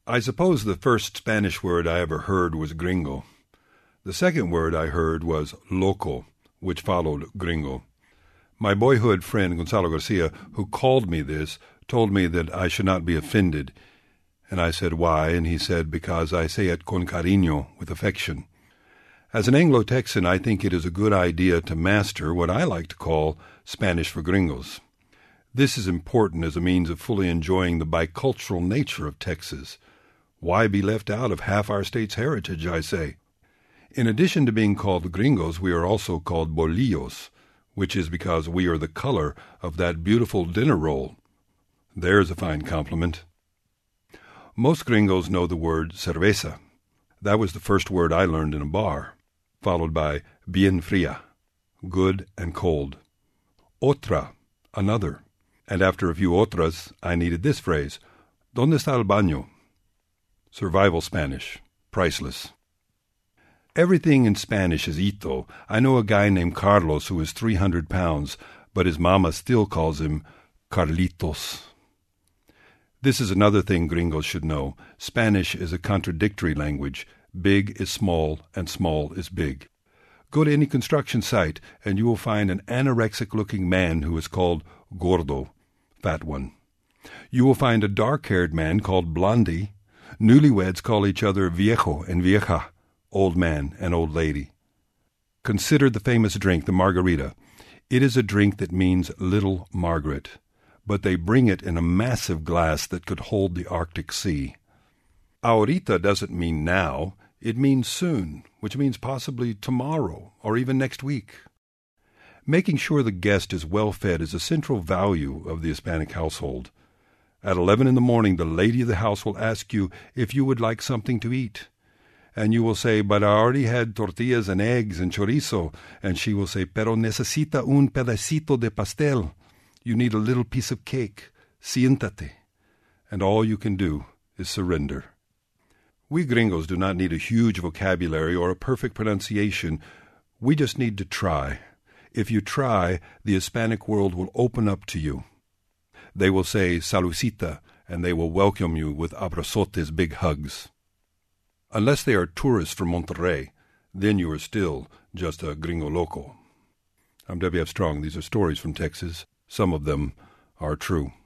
I suppose the first Spanish word I ever heard was gringo. The second word I heard was loco, which followed gringo. My boyhood friend Gonzalo Garcia, who called me this, told me that I should not be offended. And I said, why? And he said, because I say it con cariño, with affection. As an Anglo-Texan, I think it is a good idea to master what I like to call Spanish for gringos. This is important as a means of fully enjoying the bicultural nature of Texas. Why be left out of half our state's heritage, I say? In addition to being called gringos, we are also called bolillos, which is because we are the color of that beautiful dinner roll. There's a fine compliment. Most gringos know the word cerveza. That was the first word I learned in a bar, followed by bien fría, good and cold. Otra, another. And after a few otras, I needed this phrase, ¿Dónde está el baño? Survival Spanish, priceless. Everything in Spanish is ito. I know a guy named Carlos who is 300 pounds, but his mama still calls him Carlitos. This is another thing gringos should know. Spanish is a contradictory language. Big is small, and small is big. Go to any construction site, and you will find an anorexic-looking man who is called gordo, fat one. You will find a dark-haired man called blondie. Newlyweds call each other viejo and vieja, old man and old lady. Consider the famous drink, the margarita. It is a drink that means Little Margaret, but they bring it in a massive glass that could hold the Arctic Sea. Ahorita doesn't mean now, it means soon, which means possibly tomorrow or even next week. Making sure the guest is well fed is a central value of the Hispanic household. At 11 in the morning, the lady of the house will ask you if you would like something to eat. And you will say, but I already had tortillas and eggs and chorizo. And she will say, pero necesita un pedacito de pastel. You need a little piece of cake. Siéntate. And all you can do is surrender. We gringos do not need a huge vocabulary or a perfect pronunciation. We just need to try. If you try, the Hispanic world will open up to you. They will say salucita, and they will welcome you with abrazotes, big hugs. Unless they are tourists from Monterrey, then you are still just a gringo loco. I'm W.F. Strong. These are stories from Texas. Some of them are true.